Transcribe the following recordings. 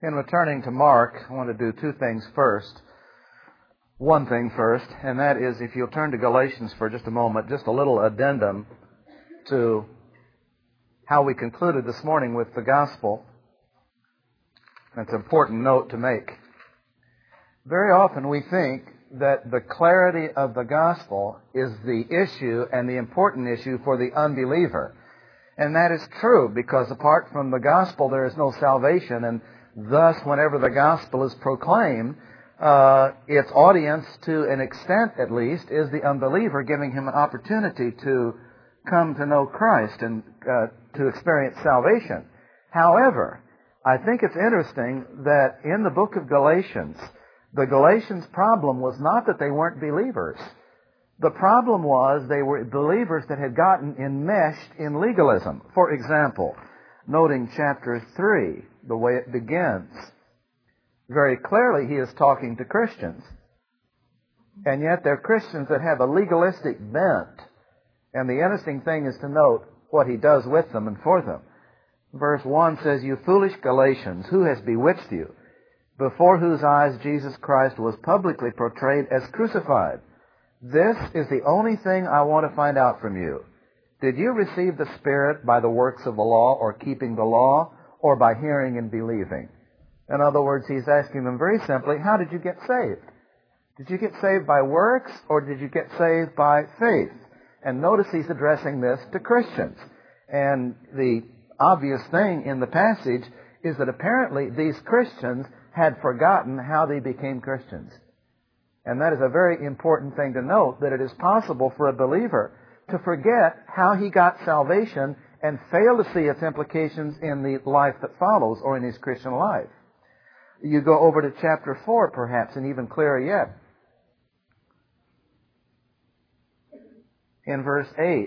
In returning to Mark, I want to do two things first. One thing first, and that is if you'll turn to Galatians for just a moment, just a little addendum to how we concluded this morning with the gospel. That's an important note to make. Very often we think that the clarity of the gospel is the issue and the important issue for the unbeliever. And that is true, because apart from the gospel there is no salvation, and thus whenever the gospel is proclaimed, its audience, to an extent at least, is the unbeliever, giving him an opportunity to come to know Christ and to experience salvation. However, I think it's interesting that in the book of Galatians, the Galatians' problem was not that they weren't believers. The problem was they were believers that had gotten enmeshed in legalism. For example, noting chapter 3, the way it begins, very clearly he is talking to Christians. And yet they're Christians that have a legalistic bent. And the interesting thing is to note what he does with them and for them. Verse 1 says, "You foolish Galatians, who has bewitched you, before whose eyes Jesus Christ was publicly portrayed as crucified? This is the only thing I want to find out from you. Did you receive the Spirit by the works of the law or keeping the law, or by hearing and believing?" In other words, he's asking them very simply, how did you get saved? Did you get saved by works, or did you get saved by faith? And notice he's addressing this to Christians. And the obvious thing in the passage is that apparently these Christians had forgotten how they became Christians. And that is a very important thing to note, that it is possible for a believer to forget how he got salvation and fail to see its implications in the life that follows or in his Christian life. You go over to chapter 4 perhaps, and even clearer yet. In verse 8,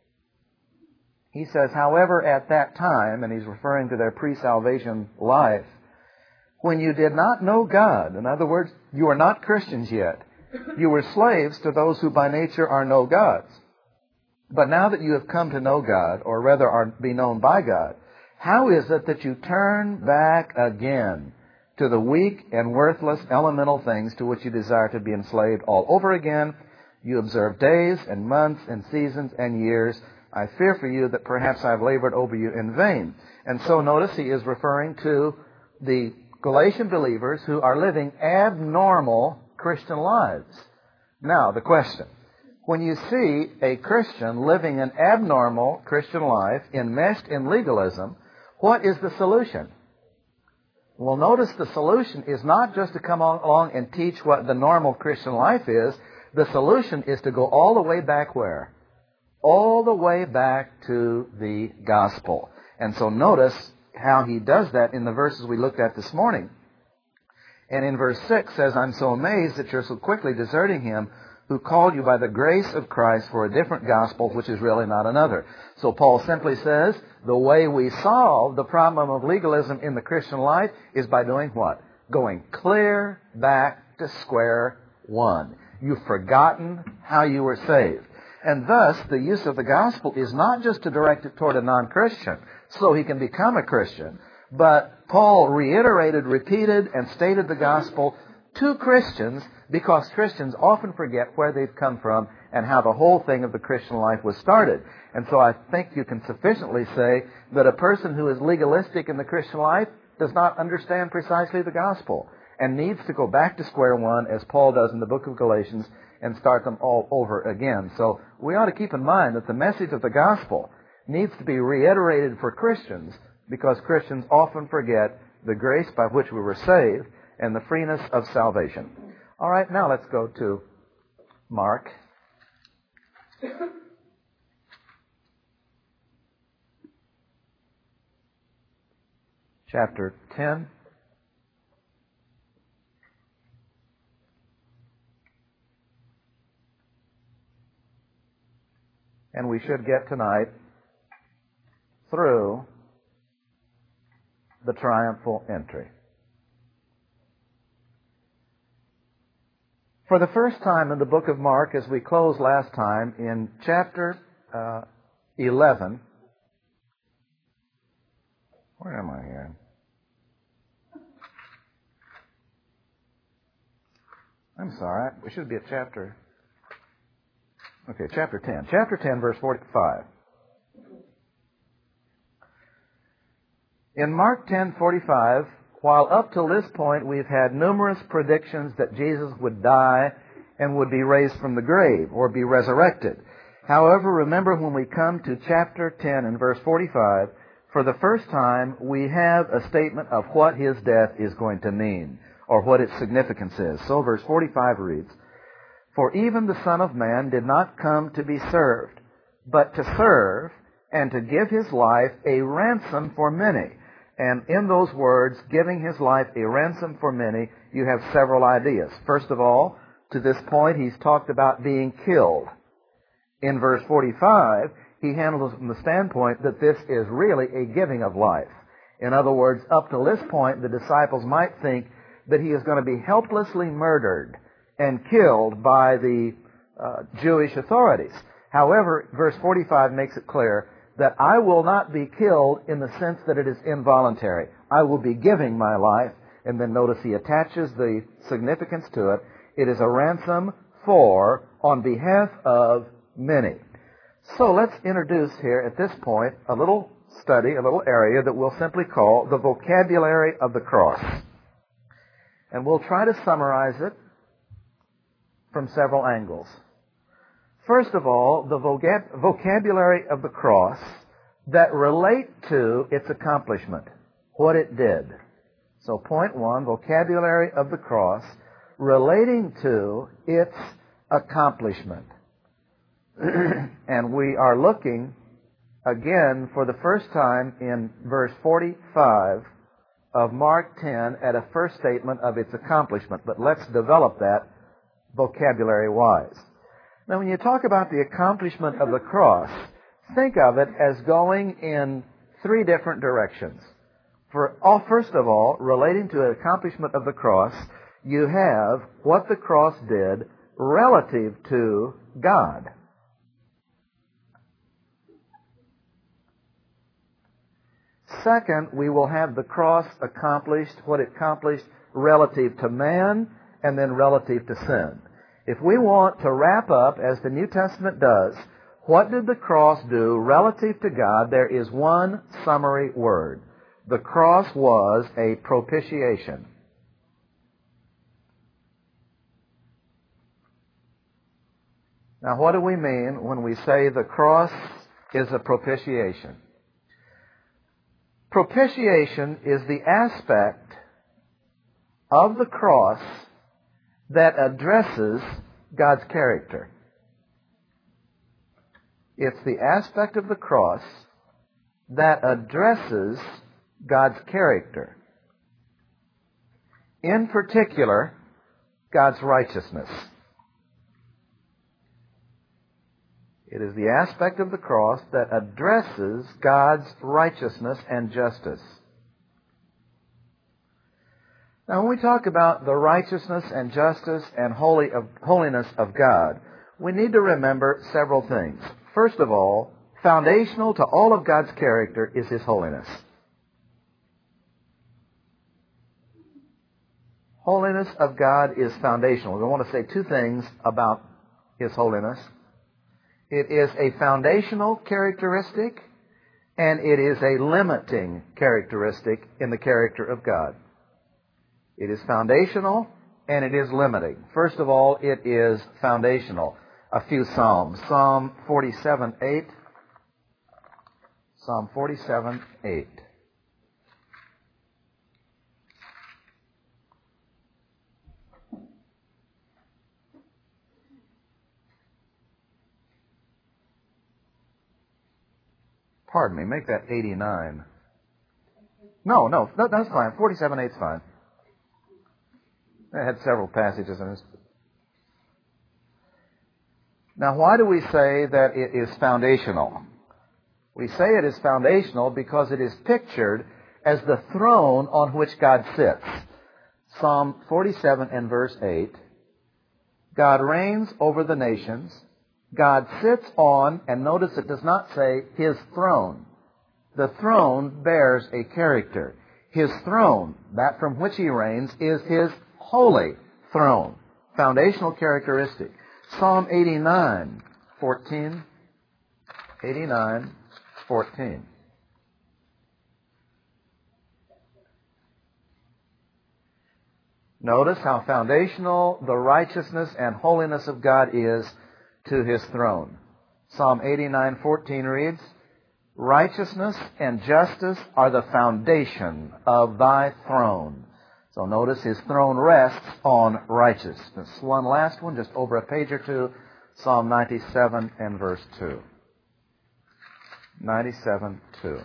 he says, "However, at that time," and he's referring to their pre-salvation life, "when you did not know God," in other words, you are not Christians yet, "you were slaves to those who by nature are no gods. But now that you have come to know God, or rather are be known by God, how is it that you turn back again to the weak and worthless elemental things to which you desire to be enslaved all over again? You observe days and months and seasons and years. I fear for you that perhaps I have labored over you in vain." And so notice he is referring to the Galatian believers who are living abnormal Christian lives. Now, the question: when you see a Christian living an abnormal Christian life enmeshed in legalism, what is the solution? Well, notice the solution is not just to come along and teach what the normal Christian life is. The solution is to go all the way back where? All the way back to the gospel. And so notice how he does that in the verses we looked at this morning. And in verse 6 says, "I'm so amazed that you're so quickly deserting him who called you by the grace of Christ for a different gospel, which is really not another." So Paul simply says, the way we solve the problem of legalism in the Christian life is by doing what? Going clear back to square one. You've forgotten how you were saved. And thus, the use of the gospel is not just to direct it toward a non-Christian, so he can become a Christian, but Paul reiterated, repeated, and stated the gospel to Christians, because Christians often forget where they've come from and how the whole thing of the Christian life was started. And so I think you can sufficiently say that a person who is legalistic in the Christian life does not understand precisely the gospel and needs to go back to square one, as Paul does in the book of Galatians, and start them all over again. So we ought to keep in mind that the message of the gospel needs to be reiterated for Christians, because Christians often forget the grace by which we were saved and the freeness of salvation. All right, now let's go to Mark. Chapter 10. And we should get tonight through the triumphal entry. For the first time in the book of Mark, as we closed last time, in chapter 11, where am I here? I'm sorry, we should be at chapter 10. Chapter 10, verse 45. In Mark 10:45, while up till this point we've had numerous predictions that Jesus would die and would be raised from the grave or be resurrected. However, remember when we come to chapter 10 and verse 45, for the first time we have a statement of what his death is going to mean, or what its significance is. So verse 45 reads, "For even the Son of Man did not come to be served, but to serve, and to give his life a ransom for many." And in those words, giving his life a ransom for many, you have several ideas. First of all, to this point, he's talked about being killed. In verse 45, he handles it from the standpoint that this is really a giving of life. In other words, up to this point, the disciples might think that he is going to be helplessly murdered and killed by the Jewish authorities. However, verse 45 makes it clear that I will not be killed in the sense that it is involuntary. I will be giving my life, and then notice he attaches the significance to it. It is a ransom for, on behalf of many. So let's introduce here at this point a little study, a little area that we'll simply call the vocabulary of the cross. And we'll try to summarize it from several angles. First of all, the vocabulary of the cross that relate to its accomplishment, what it did. So point one, vocabulary of the cross relating to its accomplishment. And we are looking again for the first time in verse 45 of Mark 10 at a first statement of its accomplishment. But let's develop that vocabulary-wise. Now, when you talk about the accomplishment of the cross, think of it as going in three different directions. First of all, relating to the accomplishment of the cross, you have what the cross did relative to God. Second, we will have the cross accomplished, what it accomplished relative to man, and then relative to sin. If we want to wrap up, as the New Testament does, what did the cross do relative to God, there is one summary word. The cross was a propitiation. Now, what do we mean when we say the cross is a propitiation? Propitiation is the aspect of the cross that addresses God's character. It's the aspect of the cross that addresses God's character. In particular, God's righteousness. It is the aspect of the cross that addresses God's righteousness and justice. Now, when we talk about the righteousness and justice and holiness of God, we need to remember several things. First of all, foundational to all of God's character is His holiness. Holiness of God is foundational. We want to say two things about His holiness. It is a foundational characteristic, and it is a limiting characteristic in the character of God. It is foundational, and it is limiting. First of all, it is foundational. A few Psalms. Psalm 47:8. Psalm 47:8. Pardon me, make that 89. No, that's fine. 47:8 is fine. I had several passages in this. Now, why do we say that it is foundational? We say it is foundational because it is pictured as the throne on which God sits. Psalm 47 and verse 8. God reigns over the nations. God sits on, and notice it does not say His throne. The throne bears a character. His throne, that from which He reigns, is His holy throne. foundational characteristic. Psalm 89:14. 89:14. Notice how foundational the righteousness and holiness of God is to His throne. Psalm 89:14 reads, "Righteousness and justice are the foundation of thy throne." So notice His throne rests on righteousness. One last one, just over a page or two, Psalm 97 and verse 2. 97:2.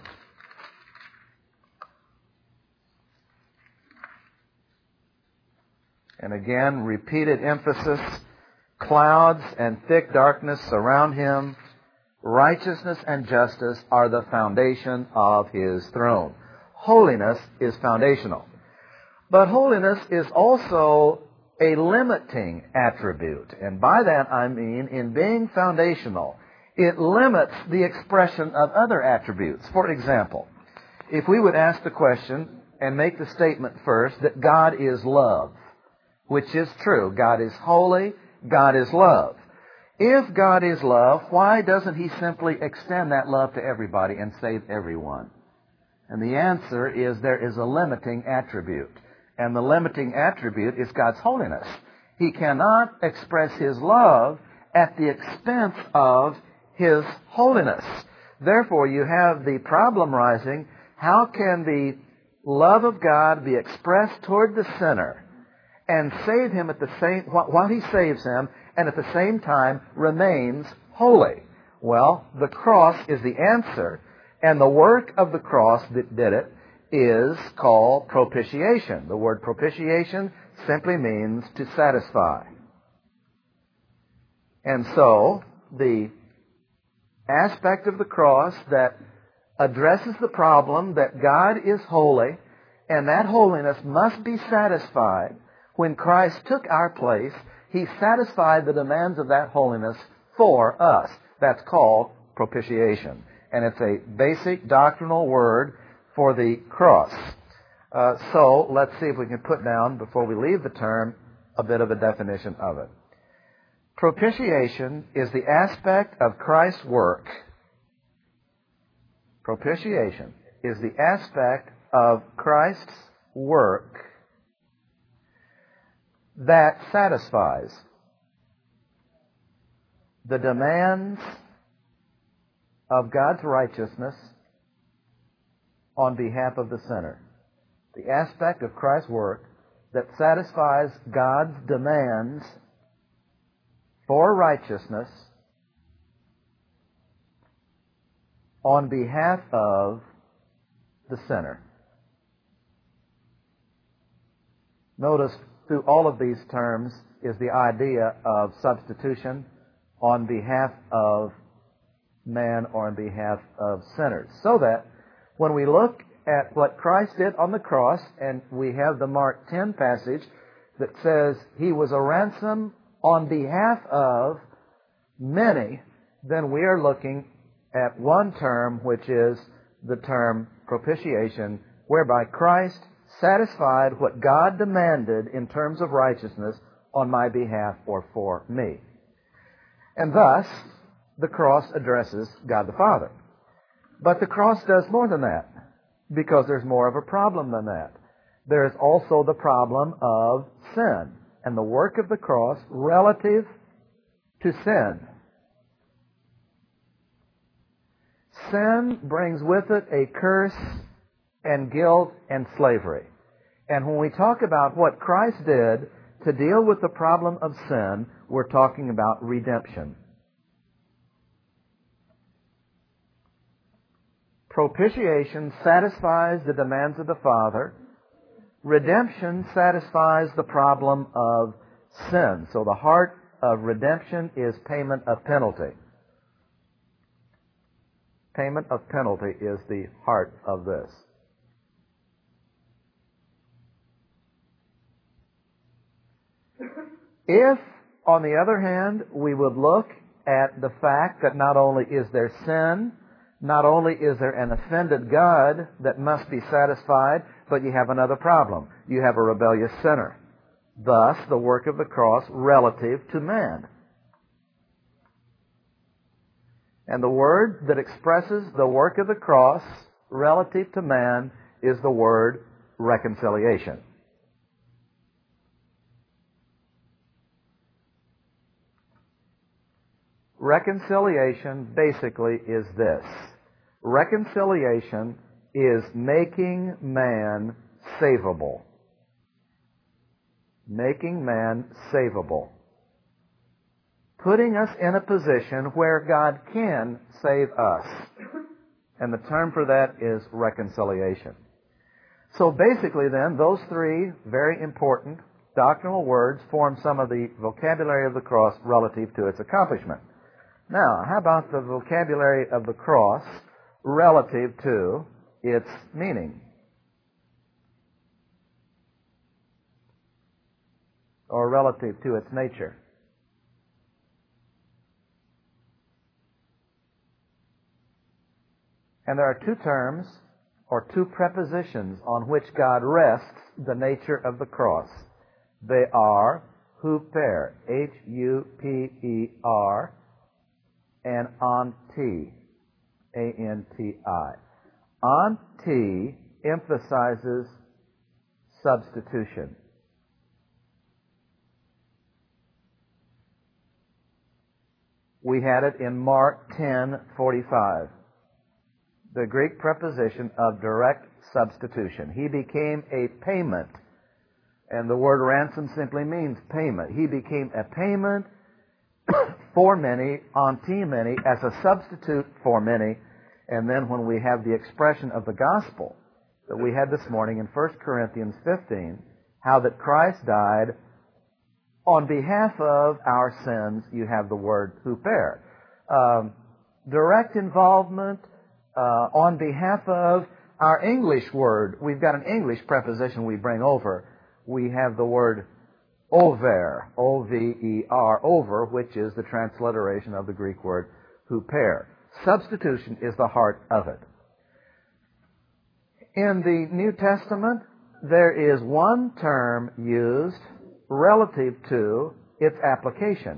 And again, repeated emphasis. Clouds and thick darkness surround Him. Righteousness and justice are the foundation of His throne. Holiness is foundational. But holiness is also a limiting attribute. And by that I mean, in being foundational, it limits the expression of other attributes. For example, if we would ask the question and make the statement first that God is love, which is true. God is holy. God is love. If God is love, why doesn't He simply extend that love to everybody and save everyone? And the answer is there is a limiting attribute. And the limiting attribute is God's holiness. He cannot express His love at the expense of His holiness. Therefore, you have the problem rising, how can the love of God be expressed toward the sinner and save him at the same, while He saves him, and at the same time remains holy? Well, the cross is the answer, and the work of the cross that did it is called propitiation. The word propitiation simply means to satisfy. And so, the aspect of the cross that addresses the problem that God is holy, and that holiness must be satisfied. When Christ took our place, He satisfied the demands of that holiness for us. That's called propitiation. And it's a basic doctrinal word for the cross. So let's see if we can put down, before we leave the term, a bit of a definition of it. Propitiation is the aspect of Christ's work. Propitiation is the aspect of Christ's work that satisfies the demands of God's righteousness on behalf of the sinner. The aspect of Christ's work that satisfies God's demands for righteousness on behalf of the sinner. Notice through all of these terms is the idea of substitution on behalf of man or on behalf of sinners. So that when we look at what Christ did on the cross, and we have the Mark 10 passage that says He was a ransom on behalf of many, then we are looking at one term, which is the term propitiation, whereby Christ satisfied what God demanded in terms of righteousness on my behalf or for me. And thus, the cross addresses God the Father. But the cross does more than that, because there's more of a problem than that. There is also the problem of sin and the work of the cross relative to sin. Sin brings with it a curse and guilt and slavery. And when we talk about what Christ did to deal with the problem of sin, we're talking about redemption. Propitiation satisfies the demands of the Father. Redemption satisfies the problem of sin. So the heart of redemption is payment of penalty. Payment of penalty is the heart of this. If, on the other hand, we would look at the fact that not only is there sin, not only is there an offended God that must be satisfied, but you have another problem. You have a rebellious sinner. Thus, the work of the cross relative to man. And the word that expresses the work of the cross relative to man is the word reconciliation. Reconciliation basically is this. Reconciliation is making man savable. Making man savable. Putting us in a position where God can save us. And the term for that is reconciliation. So basically then, those three very important doctrinal words form some of the vocabulary of the cross relative to its accomplishment. Now, how about the vocabulary of the cross relative to its meaning? Or relative to its nature? And there are two terms, or two prepositions, on which God rests the nature of the cross. They are huper, H-U-P-E-R, and anti, A-N-T-I. Anti emphasizes substitution. We had it in Mark 10:45. The Greek preposition of direct substitution. He became a payment. And the word ransom simply means payment. He became a payment for many, anti many, as a substitute for many. And then when we have the expression of the gospel that we had this morning in 1 Corinthians 15, how that Christ died on behalf of our sins, you have the word huper. Direct involvement on behalf of our English word. We've got an English preposition we bring over. We have the word over, O-V-E-R, over, which is the transliteration of the Greek word huper. Substitution is the heart of it. In the New Testament, there is one term used relative to its application.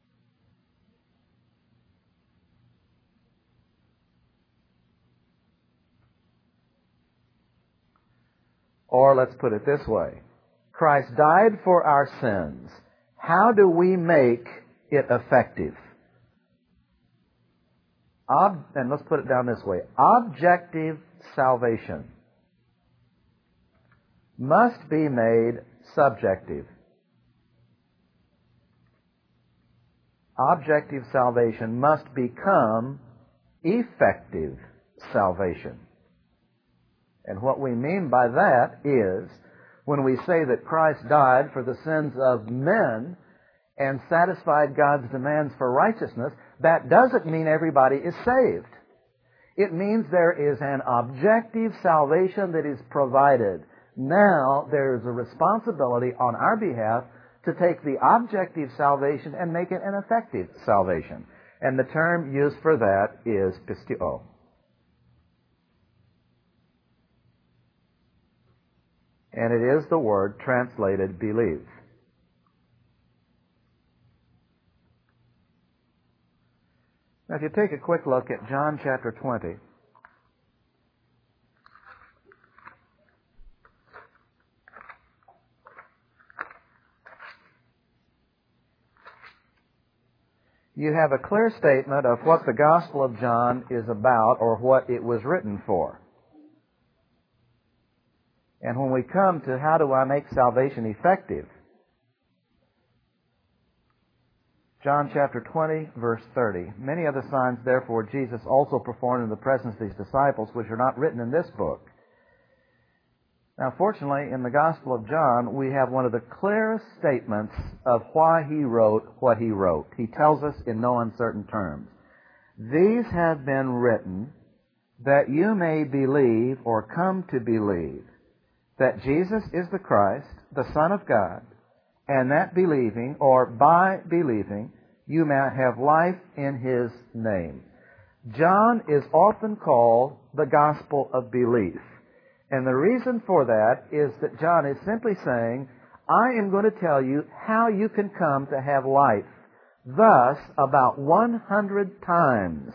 Or let's put it this way. Christ died for our sins. How do we make it effective? And let's put it down this way. Objective salvation must be made subjective. Objective salvation must become effective salvation. And what we mean by that is, when we say that Christ died for the sins of men and satisfied God's demands for righteousness, that doesn't mean everybody is saved. It means there is an objective salvation that is provided. Now there is a responsibility on our behalf to take the objective salvation and make it an effective salvation. And the term used for that is pistio. And it is the word translated believe. Now, if you take a quick look at John chapter 20, you have a clear statement of what the Gospel of John is about, or what it was written for. And when we come to how do I make salvation effective, John chapter 20, verse 30. Many other signs, therefore, Jesus also performed in the presence of his disciples, which are not written in this book. Now, fortunately, in the Gospel of John, we have one of the clearest statements of why he wrote what he wrote. He tells us in no uncertain terms, "These have been written that you may believe or come to believe that Jesus is the Christ, the Son of God, and that believing, or by believing, you may have life in his name." John is often called the Gospel of Belief. And the reason for that is that John is simply saying, I am going to tell you how you can come to have life. Thus, about 100 times,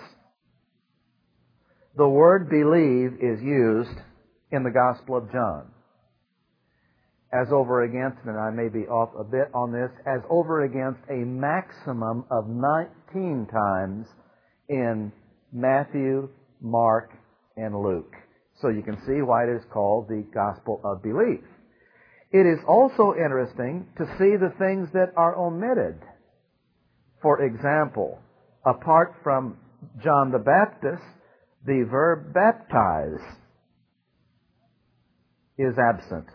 the word believe is used in the Gospel of John. As over against, and I may be off a bit on this, as over against a maximum of 19 times in Matthew, Mark, and Luke. So you can see why it is called the Gospel of Belief. It is also interesting to see the things that are omitted. For example, apart from John the Baptist, the verb baptize is absent.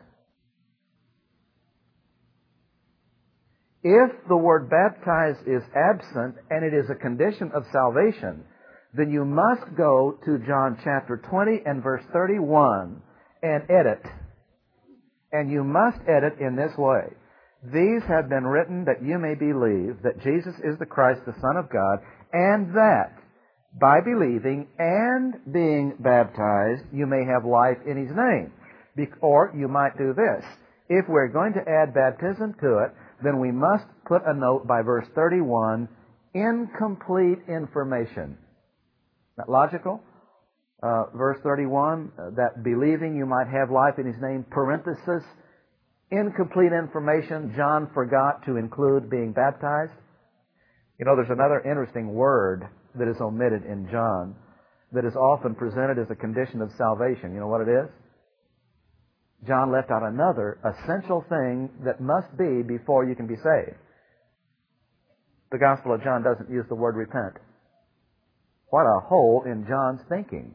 If the word baptize is absent and it is a condition of salvation, then you must go to John chapter 20 and verse 31 and edit. And you must edit in this way. These have been written that you may believe that Jesus is the Christ, the Son of God, and that by believing and being baptized, you may have life in His name. Or you might do this. If we're going to add baptism to it, then we must put a note by verse 31, incomplete information. Isn't that logical? Verse 31, that believing you might have life in His name, parenthesis, incomplete information, John forgot to include being baptized. You know, there's another interesting word that is omitted in John that is often presented as a condition of salvation. You know what it is? John left out another essential thing that must be before you can be saved. The Gospel of John doesn't use the word repent. What a hole in John's thinking.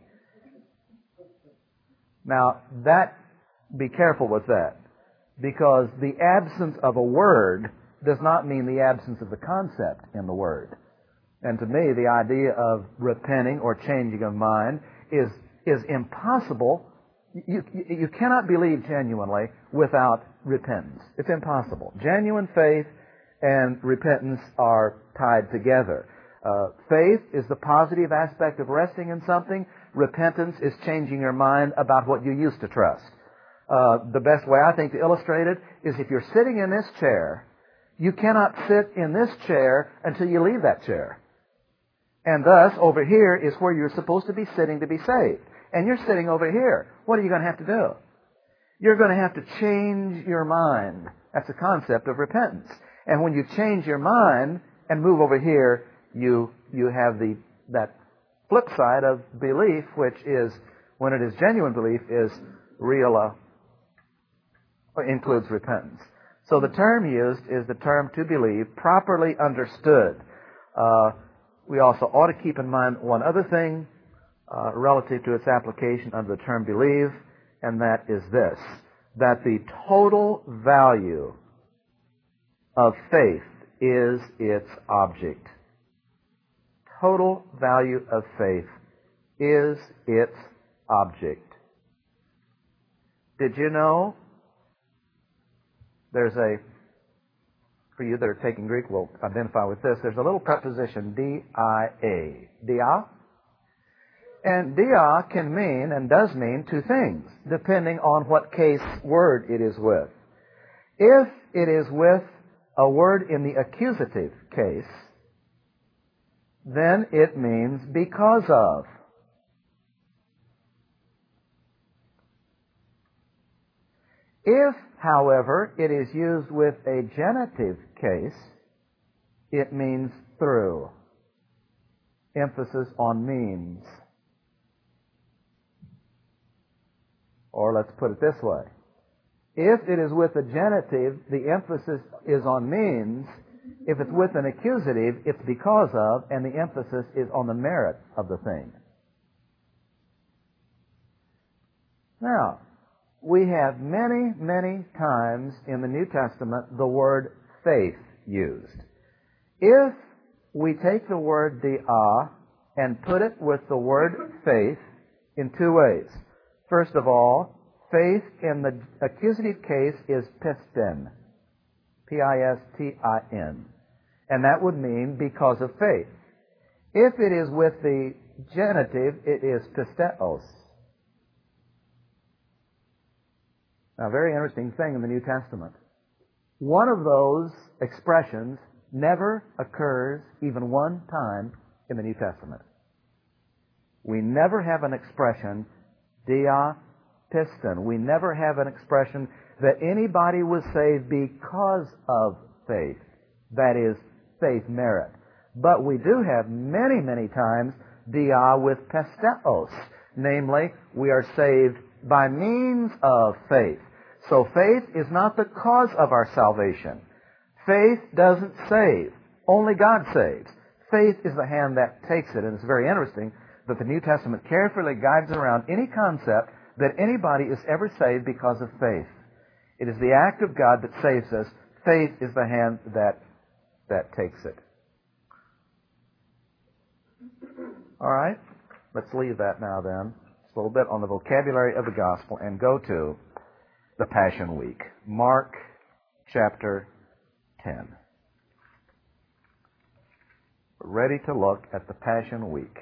Now, be careful with that, because the absence of a word does not mean the absence of the concept in the word. And to me, the idea of repenting or changing of mind is impossible. You cannot believe genuinely without repentance. It's impossible. Genuine faith and repentance are tied together. Faith is the positive aspect of resting in something. Repentance is changing your mind about what you used to trust. The best way, I think, to illustrate it is if you're sitting in this chair, you cannot sit in this chair until you leave that chair. And thus, over here is where you're supposed to be sitting to be saved. And you're sitting over here. What are you going to have to do? You're going to have to change your mind. That's the concept of repentance. And when you change your mind and move over here, you have that flip side of belief, which is, when it is genuine belief, is real, includes repentance. So the term used is the term to believe, properly understood. We also ought to keep in mind one other thing relative to its application under the term believe, and that is this, that the total value of faith is its object. Total value of faith is its object. Did you know for you that are taking Greek, will identify with this, there's a little preposition, dia. Dia? And dia can mean, and does mean, two things, depending on what case word it is with. If it is with a word in the accusative case, then it means because of. If, however, it is used with a genitive case, it means through. Emphasis on means. Or let's put it this way. If it is with a genitive, the emphasis is on means. If it's with an accusative, it's because of, and the emphasis is on the merit of the thing. Now, we have many, many times in the New Testament the word faith used. If we take the word dia and put it with the word faith in two ways. First of all, faith in the accusative case is pistin. P-I-S-T-I-N. And that would mean because of faith. If it is with the genitive, it is pisteos. Now, a very interesting thing in the New Testament. One of those expressions never occurs even one time in the New Testament. We never have an expression, dia piston. We never have an expression that anybody was saved because of faith. That is, faith merit. But we do have many, many times dia with pisteos. Namely, we are saved by means of faith. So faith is not the cause of our salvation. Faith doesn't save. Only God saves. Faith is the hand that takes it. And it's very interesting that the New Testament carefully guides around any concept that anybody is ever saved because of faith. It is the act of God that saves us. Faith is the hand that takes it. All right? Let's leave that now then. Just a little bit on the vocabulary of the gospel and go to the Passion Week. Mark chapter 10. We're ready to look at the Passion Week.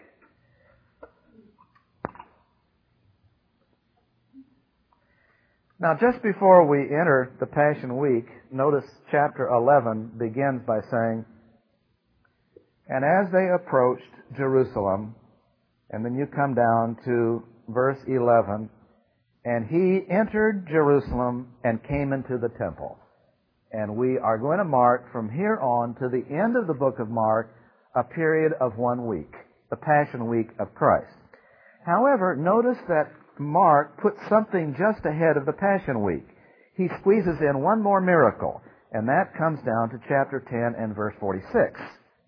Now, just before we enter the Passion Week, notice chapter 11 begins by saying, "And as they approached Jerusalem," and then you come down to verse 11, "and he entered Jerusalem and came into the temple." And we are going to mark from here on to the end of the book of Mark a period of 1 week, the Passion Week of Christ. However, notice that Mark puts something just ahead of the Passion Week. He squeezes in one more miracle, and that comes down to chapter 10 and verse 46.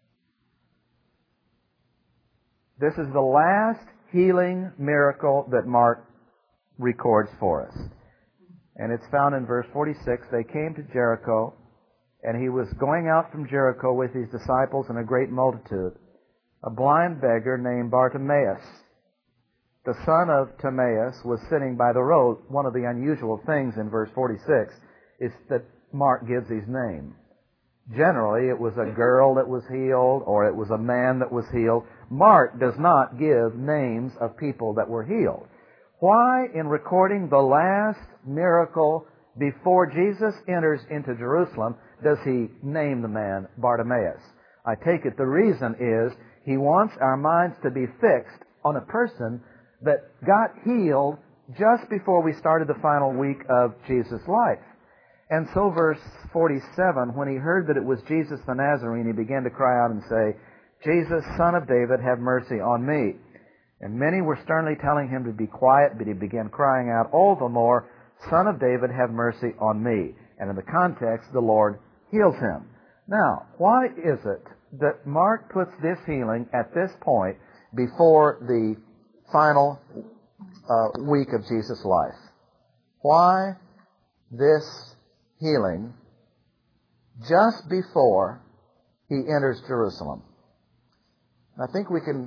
This is the last healing miracle that Mark records for us. And it's found in verse 46. They came to Jericho, and he was going out from Jericho with his disciples and a great multitude. A blind beggar named Bartimaeus, the son of Timaeus, was sitting by the road. One of the unusual things in verse 46 is that Mark gives his name. Generally, it was a girl that was healed, or it was a man that was healed. Mark does not give names of people that were healed. Why, in recording the last miracle before Jesus enters into Jerusalem, does he name the man Bartimaeus? I take it the reason is he wants our minds to be fixed on a person that got healed just before we started the final week of Jesus' life. And so verse 47, when he heard that it was Jesus the Nazarene, he began to cry out and say, "Jesus, Son of David, have mercy on me." And many were sternly telling him to be quiet, but he began crying out all the more, "Son of David, have mercy on me." And in the context, the Lord heals him. Now, why is it that Mark puts this healing at this point before the final week of Jesus' life? Why this healing just before he enters Jerusalem? I think we can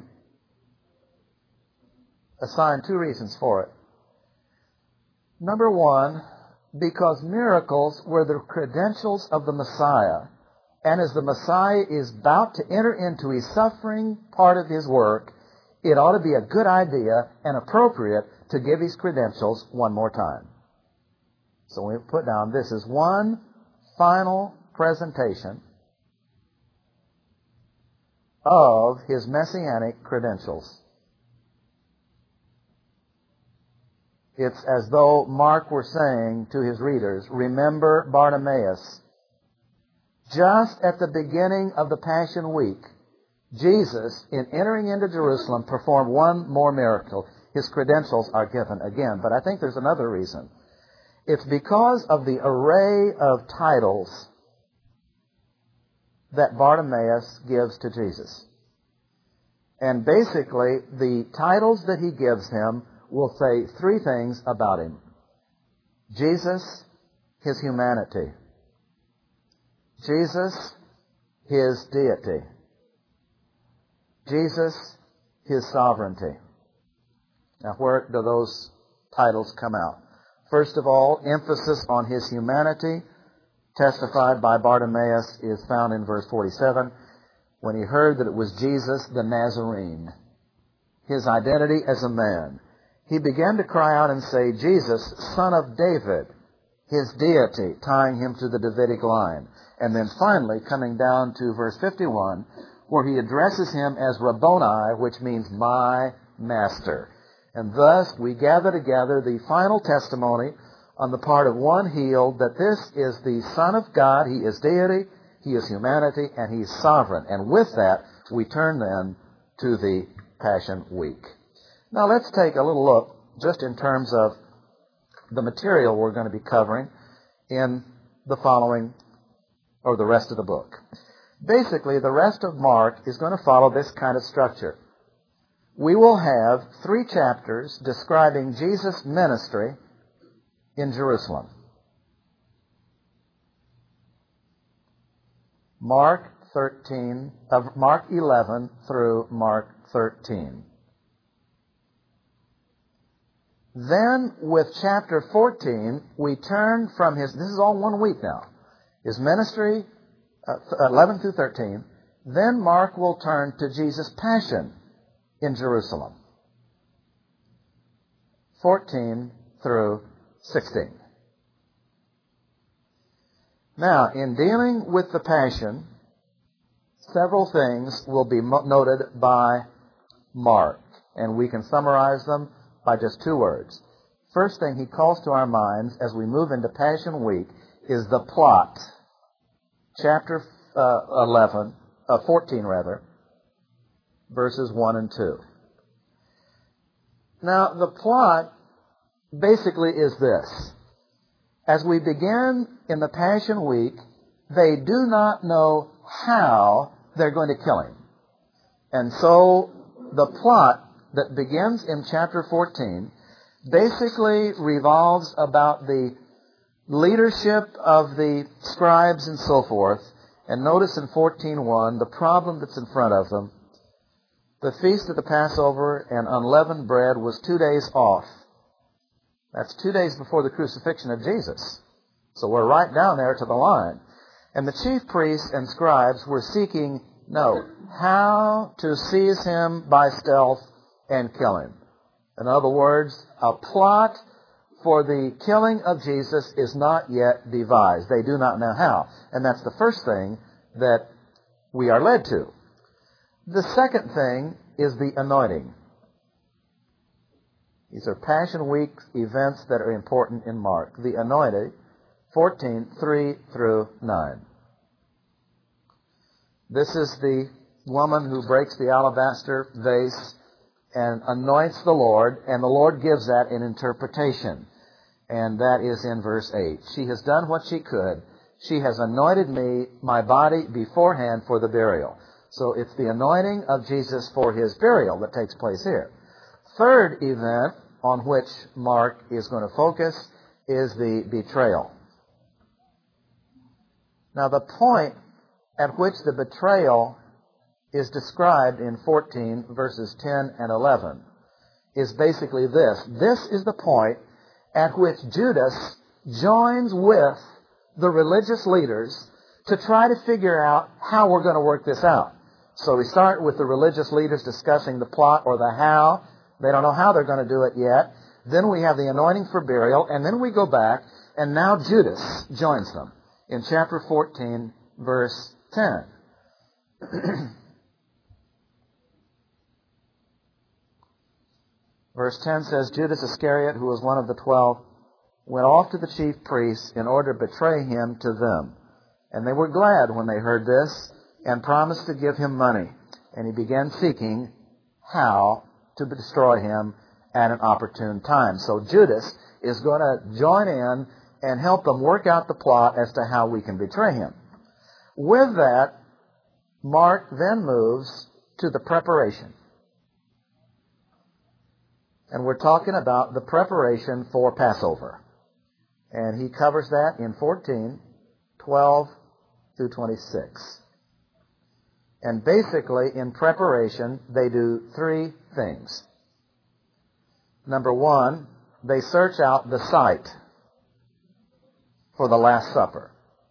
assign 2 reasons for it. Number one, because miracles were the credentials of the Messiah. And as the Messiah is about to enter into his suffering part of his work, it ought to be a good idea and appropriate to give his credentials one more time. So we put down, this is one final presentation of his messianic credentials. It's as though Mark were saying to his readers, remember Bartimaeus. Just at the beginning of the Passion Week, Jesus, in entering into Jerusalem, performed one more miracle. His credentials are given again. But I think there's another reason. It's because of the array of titles that Bartimaeus gives to Jesus. And basically, the titles that he gives him will say 3 things about him. Jesus, his humanity. Jesus, his deity. Jesus, his sovereignty. Now, where do those titles come out? First of all, emphasis on his humanity, testified by Bartimaeus, is found in verse 47, when he heard that it was Jesus the Nazarene, his identity as a man. He began to cry out and say, Jesus, Son of David, his deity, tying him to the Davidic line. And then finally, coming down to verse 51, where he addresses him as Rabboni, which means my master. And thus, we gather together the final testimony on the part of one healed that this is the Son of God. He is deity, He is humanity, and He is sovereign. And with that, we turn then to the Passion Week. Now let's take a little look just in terms of the material we're going to be covering in the following, or the rest of the book. Basically, the rest of Mark is going to follow this kind of structure. We will have 3 chapters describing Jesus' ministry in Jerusalem. Mark 11 through Mark 13. Then, with chapter 14, we turn from this is all 1 week now, his ministry, 11 through 13. Then Mark will turn to Jesus' passion in Jerusalem, 14 through 16. Now, in dealing with the passion, several things will be noted by Mark, and we can summarize them by just 2 words. First thing he calls to our minds as we move into Passion Week is the plot. Chapter 14, verses 1 and 2. Now, the plot basically is this. As we begin in the Passion Week, they do not know how they're going to kill him. And so the plot that begins in chapter 14 basically revolves about the leadership of the scribes and so forth. And notice in 14:1 the problem that's in front of them. The feast of the Passover and unleavened bread was 2 days off. That's 2 days before the crucifixion of Jesus. So we're right down there to the line. And the chief priests and scribes were seeking, how to seize him by stealth and kill him. In other words, a plot for the killing of Jesus is not yet devised. They do not know how. And that's the first thing that we are led to. The second thing is the anointing. These are Passion Week events that are important in Mark. The anointing, 14:3 through 9. This is the woman who breaks the alabaster vase and anoints the Lord, and the Lord gives that in interpretation. And that is in verse 8. She has done what she could. She has anointed me, my body, beforehand for the burial. So it's the anointing of Jesus for his burial that takes place here. Third event on which Mark is going to focus is the betrayal. Now, the point at which the betrayal is described in 14 verses 10 and 11 is basically this. This is the point at which Judas joins with the religious leaders to try to figure out how we're going to work this out. So we start with the religious leaders discussing the plot or the how. They don't know how they're going to do it yet. Then we have the anointing for burial, and then we go back, and now Judas joins them in chapter 14, verse 10. Verse 10 says, Judas Iscariot, who was one of the 12, went off to the chief priests in order to betray him to them. And they were glad when they heard this and promised to give him money. And he began seeking how to destroy him at an opportune time. So Judas is going to join in and help them work out the plot as to how we can betray him. With that, Mark then moves to the preparation. And we're talking about the preparation for Passover. And he covers that in 14, 12 through 26. And basically, in preparation, they do 3 things. Number 1, they search out the site for the Last Supper.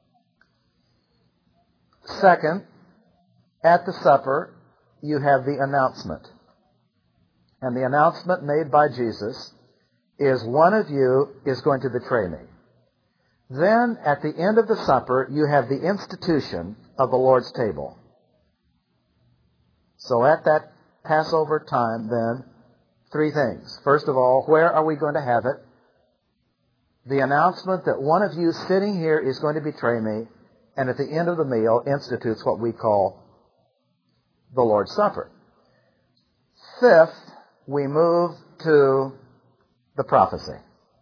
Second, at the supper, you have the announcement. And the announcement made by Jesus is, one of you is going to betray me. Then, at the end of the supper, you have the institution of the Lord's table. So at that Passover time, then, three things. First of all, where are we going to have it? The announcement that one of you sitting here is going to betray me, and at the end of the meal institutes what we call the Lord's Supper. Fifth, we move to the prophecy.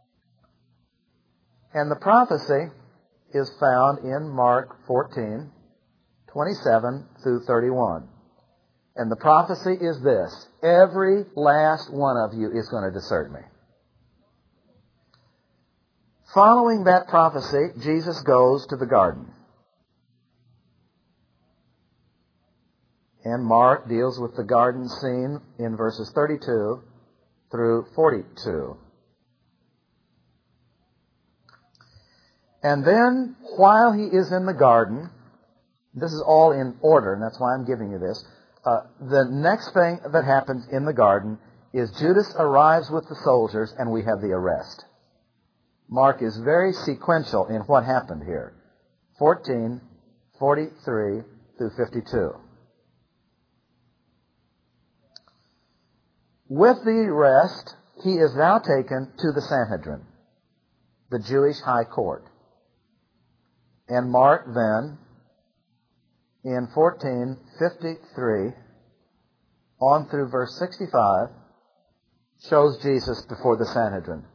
And the prophecy is found in Mark 14, 27 through 31. And the prophecy is this: every last one of you is going to desert me. Following that prophecy, Jesus goes to the garden. And Mark deals with the garden scene in verses 32 through 42. And then, while he is in the garden, this is all in order, and that's why I'm giving you this. The next thing that happens in the garden is Judas arrives with the soldiers, and we have the arrest. Mark is very sequential in what happened here. 14, 43 through 52. With the arrest, he is now taken to the Sanhedrin, the Jewish high court. And Mark then, in 14:53 on through verse 65, shows Jesus before the Sanhedrin.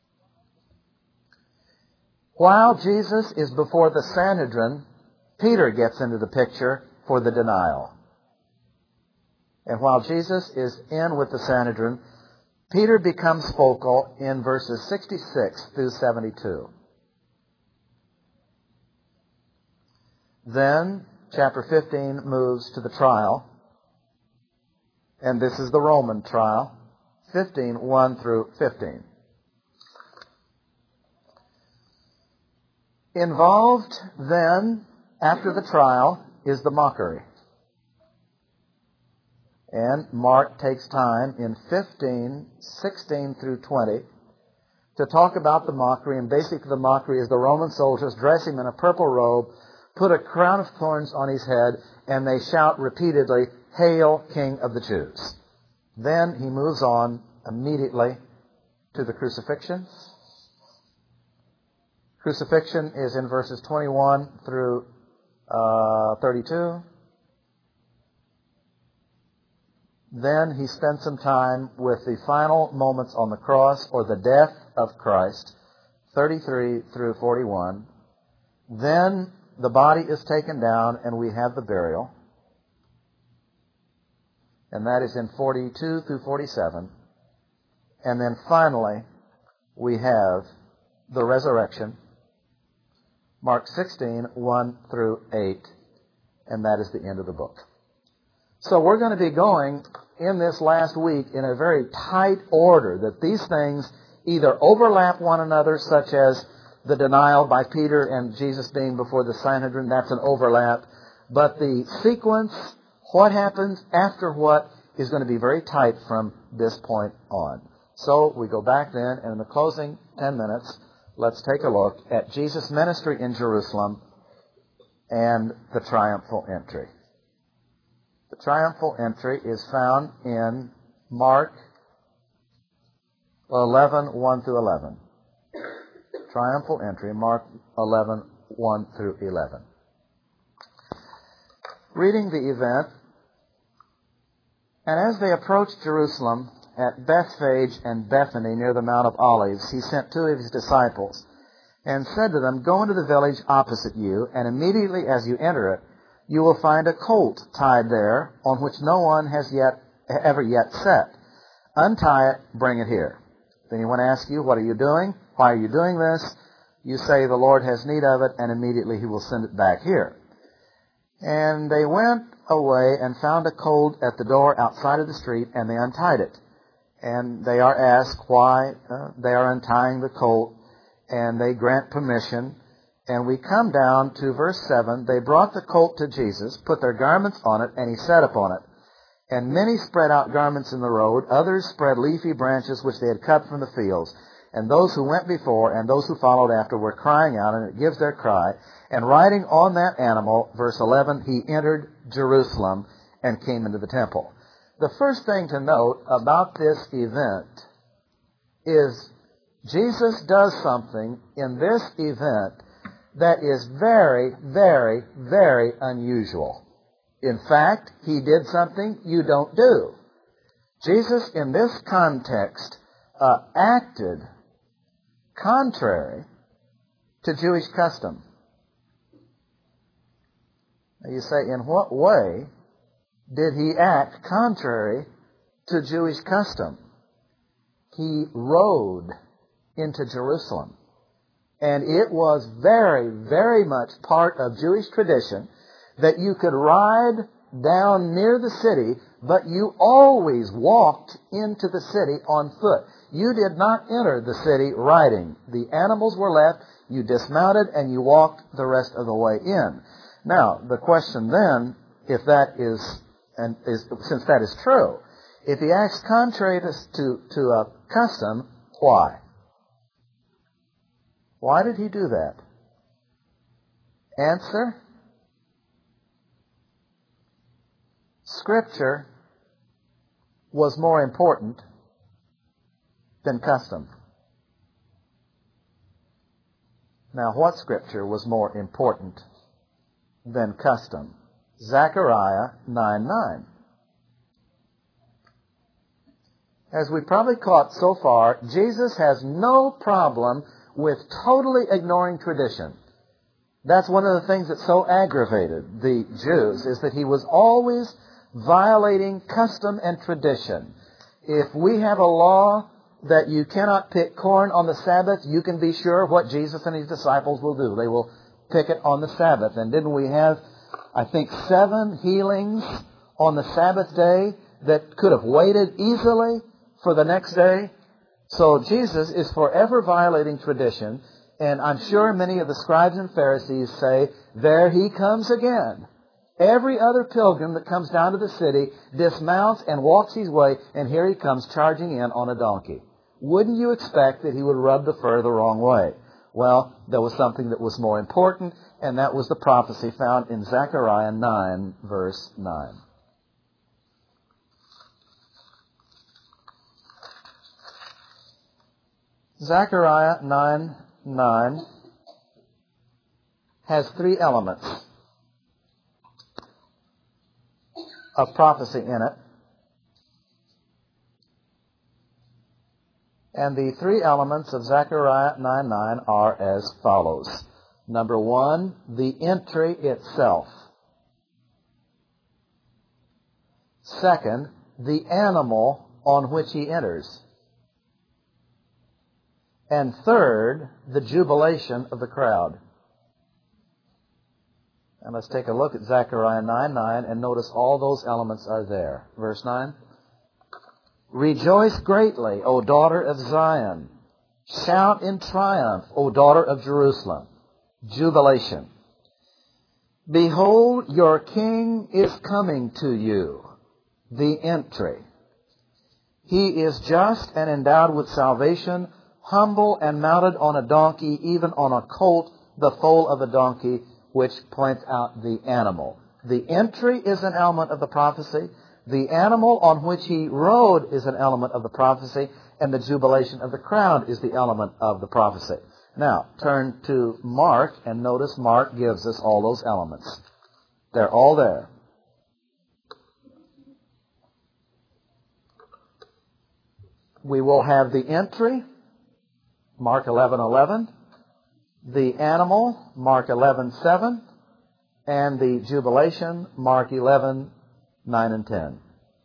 While Jesus is before the Sanhedrin, Peter gets into the picture for the denial. And while Jesus is in with the Sanhedrin, Peter becomes focal in verses 66 through 72. Then, chapter 15 moves to the trial. And this is the Roman trial, 15, 1 through 15. Involved then, after the trial, is the mockery. And Mark takes time in 15, 16 through 20 to talk about the mockery. And basically the mockery is the Roman soldiers dress him in a purple robe, put a crown of thorns on his head, and they shout repeatedly, "Hail, King of the Jews." Then he moves on immediately to the crucifixion. Crucifixion is in verses 21 through 32. Then he spends some time with the final moments on the cross, or the death of Christ, 33 through 41. Then the body is taken down and we have the burial. And that is in 42 through 47. And then finally, we have the resurrection. Mark 16, 1 through 8. And that is the end of the book. So we're going to be going in this last week in a very tight order, that these things either overlap one another, such as the denial by Peter and Jesus being before the Sanhedrin, that's an overlap. But the sequence, what happens after what, is going to be very tight from this point on. So we go back then, and in the closing 10 minutes, let's take a look at Jesus' ministry in Jerusalem and the triumphal entry. The triumphal entry is found in Mark 11, 1 through 11. Triumphal entry, Mark 11, 1 through 11. Reading the event, and as they approached Jerusalem at Bethphage and Bethany near the Mount of Olives, he sent two of his disciples and said to them, "Go into the village opposite you, and immediately as you enter it, you will find a colt tied there on which no one has ever yet sat. Untie it, bring it here. If anyone asks you, 'What are you doing? Why are you doing this?' you say, 'The Lord has need of it,' and immediately he will send it back here." And they went away and found a colt at the door outside of the street, and they untied it. And they are asked why they are untying the colt, and they grant permission. And we come down to verse 7. They brought the colt to Jesus, put their garments on it, and he sat upon it. And many spread out garments in the road. Others spread leafy branches which they had cut from the fields. And those who went before and those who followed after were crying out, and it gives their cry. And riding on that animal, verse 11, he entered Jerusalem and came into the temple. The first thing to note about this event is Jesus does something in this event that is very, very, very unusual. In fact, he did something you don't do. Jesus, in this context, acted contrary to Jewish custom. Now you say, in what way did he act contrary to Jewish custom? He rode into Jerusalem. And it was very, very much part of Jewish tradition that you could ride down near the city, but you always walked into the city on foot. You did not enter the city riding. The animals were left, you dismounted, and you walked the rest of the way in. Now, the question then, if that since that is true, if he acts contrary to a custom, why? Why did he do that? Answer: Scripture was more important than custom. Now, what Scripture was more important than custom? Zechariah 9:9. As we probably caught so far, Jesus has no problem with totally ignoring tradition. That's one of the things that so aggravated the Jews, is that he was always violating custom and tradition. If we have a law that you cannot pick corn on the Sabbath, you can be sure what Jesus and his disciples will do. They will pick it on the Sabbath. And didn't we have, I think, 7 healings on the Sabbath day that could have waited easily for the next day? So Jesus is forever violating tradition, and I'm sure many of the scribes and Pharisees say, there he comes again. Every other pilgrim that comes down to the city dismounts and walks his way, and here he comes charging in on a donkey. Wouldn't you expect that he would rub the fur the wrong way? Well, there was something that was more important, and that was the prophecy found in Zechariah 9, verse 9. Zechariah 9:9 has 3 elements of prophecy in it. And the 3 elements of Zechariah 9:9 are as follows. Number 1, the entry itself. Second, the animal on which he enters. And third, the jubilation of the crowd. And let's take a look at Zechariah 9:9 and notice all those elements are there. Verse 9. Rejoice greatly, O daughter of Zion. Shout in triumph, O daughter of Jerusalem. Jubilation. Behold, your king is coming to you. The entry. He is just and endowed with salvation, humble and mounted on a donkey, even on a colt, the foal of a donkey, which points out the animal. The entry is an element of the prophecy. The animal on which he rode is an element of the prophecy. And the jubilation of the crowd is the element of the prophecy. Now, turn to Mark and notice Mark gives us all those elements. They're all there. We will have the entry, Mark 11:11, the animal, Mark 11:7, and the jubilation, Mark 11:9 and 10.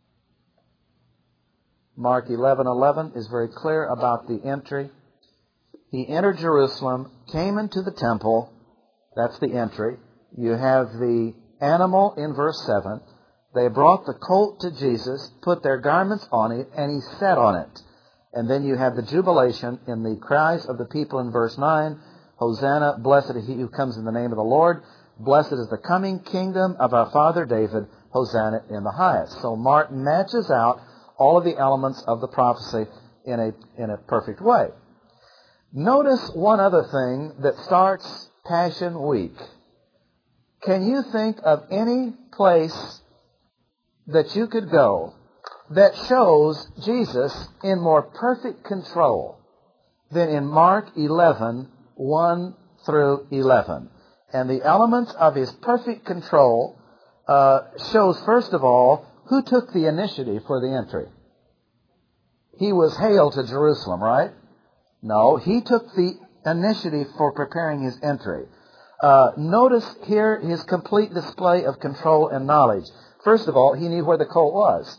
Mark 11:11 is very clear about the entry. He entered Jerusalem, came into the temple. That's the entry. You have the animal in verse 7. They brought the colt to Jesus, put their garments on it, and he sat on it. And then you have the jubilation in the cries of the people in verse 9. Hosanna, blessed is he who comes in the name of the Lord. Blessed is the coming kingdom of our father David. Hosanna in the highest. So Mark matches out all of the elements of the prophecy in a perfect way. Notice one other thing that starts Passion Week. Can you think of any place that you could go that shows Jesus in more perfect control than in Mark 11, 1 through 11? And the elements of His perfect control shows, first of all, who took the initiative for the entry. He was hailed to Jerusalem, right? No, He took the initiative for preparing His entry. Notice here His complete display of control and knowledge. First of all, He knew where the colt was.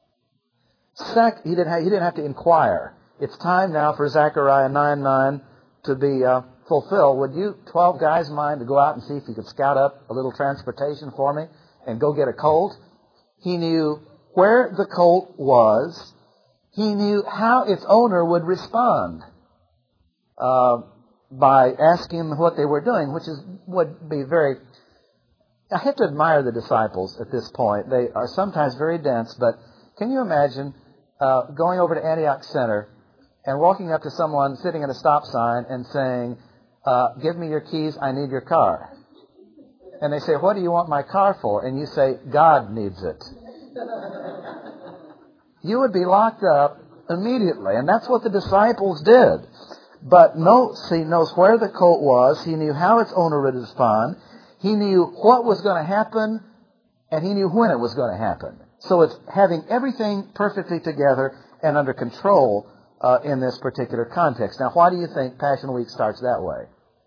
He didn't have to inquire. It's time now for Zechariah 9:9 to be fulfilled. Would you 12 guys mind to go out and see if you could scout up a little transportation for me and go get a colt? He knew where the colt was. He knew how its owner would respond by asking them what they were doing, which would be very... I have to admire the disciples at this point. They are sometimes very dense, but can you imagine going over to Antioch Center and walking up to someone sitting at a stop sign and saying, give me your keys, I need your car. And they say, what do you want my car for? And you say, God needs it. You would be locked up immediately. And that's what the disciples did. But he knows where the colt was. He knew how its owner would respond. He knew what was going to happen, and He knew when it was going to happen. So it's having everything perfectly together and under control in this particular context. Now, why do you think Passion Week starts that way?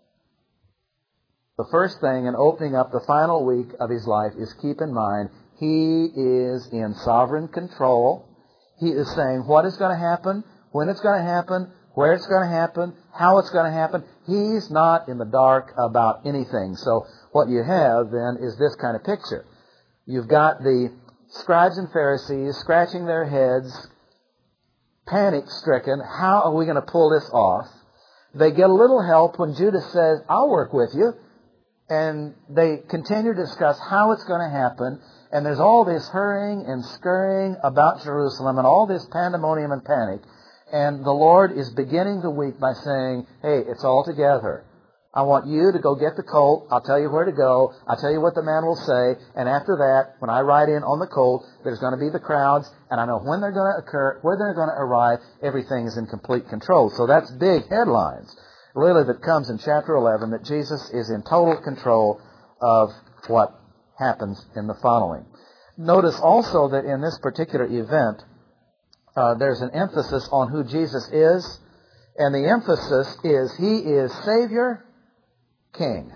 The first thing in opening up the final week of His life is keep in mind He is in sovereign control. He is saying what is going to happen, when it's going to happen, where it's going to happen, how it's going to happen. He's not in the dark about anything. So what you have then is this kind of picture. You've got the scribes and Pharisees scratching their heads, panic-stricken. How are we going to pull this off? They get a little help when Judas says, I'll work with you. And they continue to discuss how it's going to happen. And there's all this hurrying and scurrying about Jerusalem and all this pandemonium and panic. And the Lord is beginning the week by saying, hey, it's all together. I want you to go get the colt. I'll tell you where to go. I'll tell you what the man will say. And after that, when I ride in on the colt, there's going to be the crowds. And I know when they're going to occur, where they're going to arrive. Everything is in complete control. So that's big headlines, really, that comes in chapter 11, that Jesus is in total control of what happens in the following. Notice also that in this particular event, there's an emphasis on who Jesus is. And the emphasis is He is Savior, King.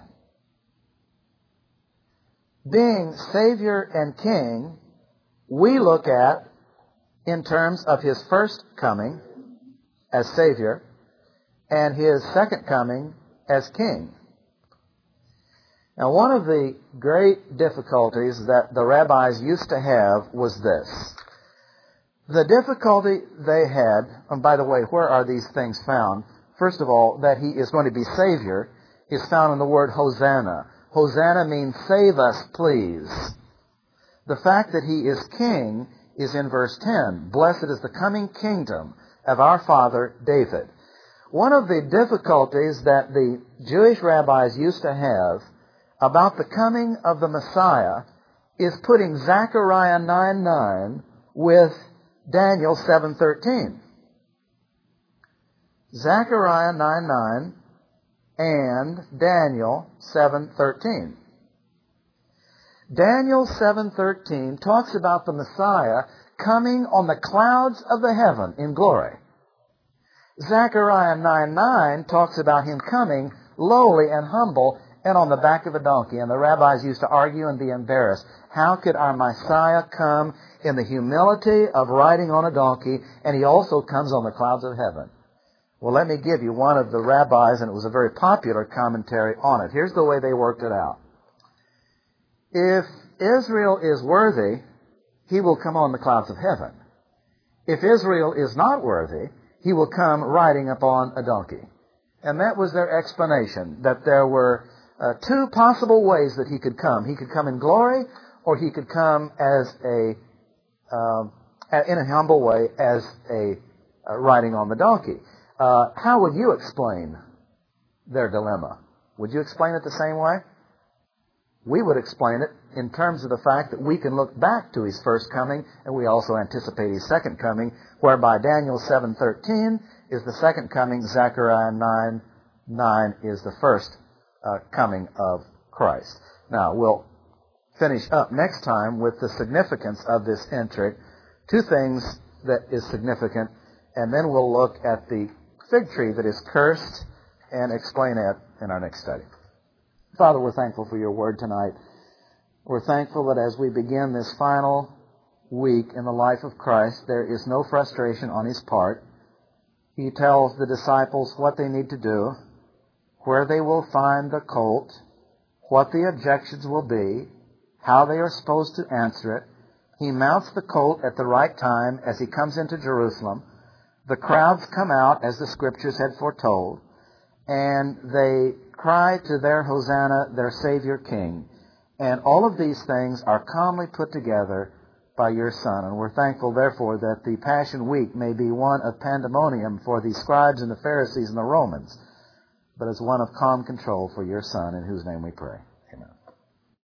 Being Savior and King, we look at in terms of His first coming as Savior and His second coming as King. Now, one of the great difficulties that the rabbis used to have was this. The difficulty they had, and by the way, where are these things found? First of all, that He is going to be Savior is found in the word Hosanna. Hosanna means save us, please. The fact that He is King is in verse 10. Blessed is the coming kingdom of our father David. One of the difficulties that the Jewish rabbis used to have about the coming of the Messiah is putting Zechariah 9:9 with Daniel 7:13. Zechariah 9:9 and Daniel 7:13. Daniel 7:13 talks about the Messiah coming on the clouds of the heaven in glory. Zechariah 9:9 talks about Him coming lowly and humble and on the back of a donkey. And the rabbis used to argue and be embarrassed. How could our Messiah come in the humility of riding on a donkey, and He also comes on the clouds of heaven? Well, let me give you one of the rabbis, and it was a very popular commentary on it. Here's the way they worked it out. If Israel is worthy, He will come on the clouds of heaven. If Israel is not worthy, He will come riding upon a donkey. And that was their explanation, that there were two possible ways that He could come. He could come in glory, or He could come as in a humble way as riding on the donkey. How would you explain their dilemma? Would you explain it the same way? We would explain it in terms of the fact that we can look back to His first coming, and we also anticipate His second coming, whereby Daniel 7:13 is the second coming, Zechariah 9:9 is the first coming of Christ. Now, we'll finish up next time with the significance of this entrance. Two things that is significant, and then we'll look at the fig tree that is cursed and explain it in our next study. Father, we're thankful for your word tonight. We're thankful that as we begin this final week in the life of Christ, there is no frustration on His part. He tells the disciples what they need to do, where they will find the colt, what the objections will be, how they are supposed to answer it. He mounts the colt at the right time as He comes into Jerusalem. The crowds come out as the Scriptures had foretold, and they cry to their Hosanna, their Savior King. And all of these things are calmly put together by your Son. And we're thankful, therefore, that the Passion Week may be one of pandemonium for the scribes and the Pharisees and the Romans, but as one of calm control for your Son, in whose name we pray.